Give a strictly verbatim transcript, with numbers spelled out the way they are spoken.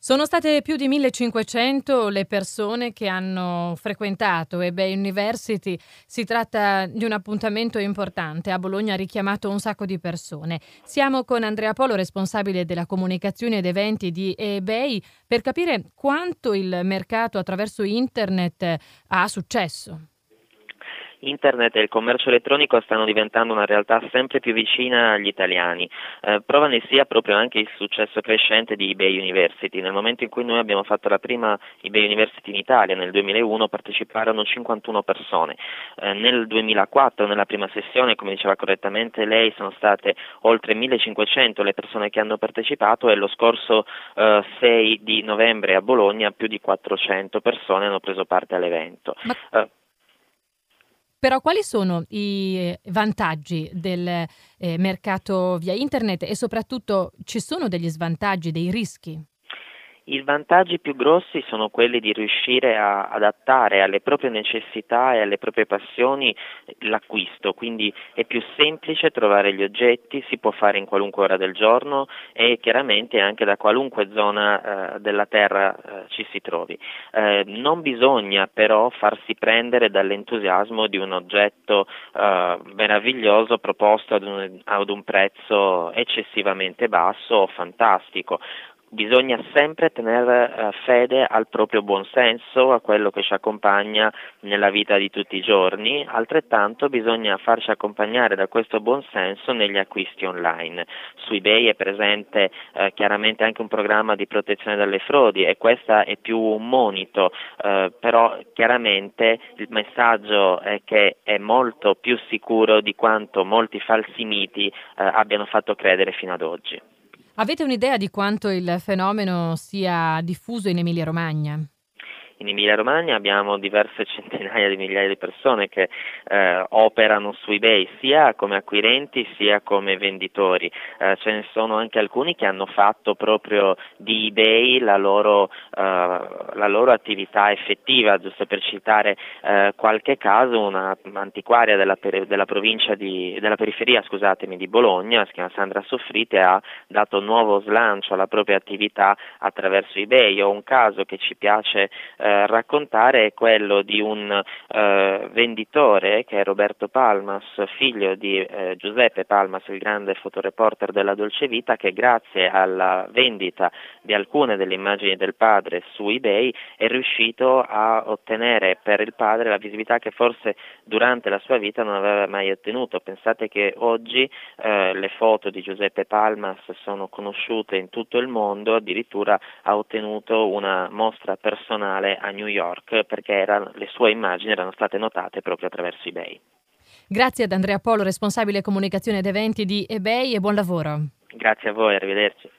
Sono state più di millecinquecento le persone che hanno frequentato eBay University. Si tratta di un appuntamento importante. A Bologna ha richiamato un sacco di persone. Siamo con Andrea Polo, responsabile della comunicazione ed eventi di eBay, per capire quanto il mercato attraverso internet ha successo. Internet e il commercio elettronico stanno diventando una realtà sempre più vicina agli italiani. Eh, prova ne sia proprio anche il successo crescente di eBay University. Nel momento in cui noi abbiamo fatto la prima eBay University in Italia, nel duemilauno, parteciparono cinquantuno persone. Eh, nel duemilaquattro, nella prima sessione, come diceva correttamente lei, sono state oltre millecinquecento le persone che hanno partecipato, e lo scorso eh, sei di novembre a Bologna più di quattrocento persone hanno preso parte all'evento. Ma... Eh, Però quali sono i vantaggi del eh, mercato via internet e soprattutto ci sono degli svantaggi, dei rischi? I vantaggi più grossi sono quelli di riuscire a adattare alle proprie necessità e alle proprie passioni l'acquisto, quindi è più semplice trovare gli oggetti, si può fare in qualunque ora del giorno e chiaramente anche da qualunque zona eh, della terra eh, ci si trovi. Eh, non bisogna però farsi prendere dall'entusiasmo di un oggetto eh, meraviglioso proposto ad un, ad un prezzo eccessivamente basso o fantastico. Bisogna sempre tenere uh, fede al proprio buonsenso, a quello che ci accompagna nella vita di tutti i giorni, altrettanto bisogna farci accompagnare da questo buonsenso negli acquisti online. Su eBay è presente uh, chiaramente anche un programma di protezione dalle frodi e questa è più un monito, uh, però chiaramente il messaggio è che è molto più sicuro di quanto molti falsi miti uh, abbiano fatto credere fino ad oggi. Avete un'idea di quanto il fenomeno sia diffuso in Emilia-Romagna? In Emilia-Romagna abbiamo diverse centinaia di migliaia di persone che eh, operano su eBay, sia come acquirenti sia come venditori. Eh, ce ne sono anche alcuni che hanno fatto proprio di eBay la loro, eh, la loro attività effettiva. Giusto per citare eh, qualche caso, una antiquaria della, per, della provincia di, della periferia, scusatemi, di Bologna, si chiama Sandra Soffrite, ha dato nuovo slancio alla propria attività attraverso eBay. Ho un caso che ci piace eh, Eh, raccontare è quello di un eh, venditore che è Roberto Palmas, figlio di eh, Giuseppe Palmas, il grande fotoreporter della Dolce Vita, che grazie alla vendita di alcune delle immagini del padre su eBay è riuscito a ottenere per il padre la visibilità che forse durante la sua vita non aveva mai ottenuto. Pensate che oggi eh, le foto di Giuseppe Palmas sono conosciute in tutto il mondo, addirittura ha ottenuto una mostra personale a New York perché erano, le sue immagini erano state notate proprio attraverso eBay. Grazie ad Andrea Polo, responsabile comunicazione ed eventi di eBay, e buon lavoro. Grazie a voi, arrivederci.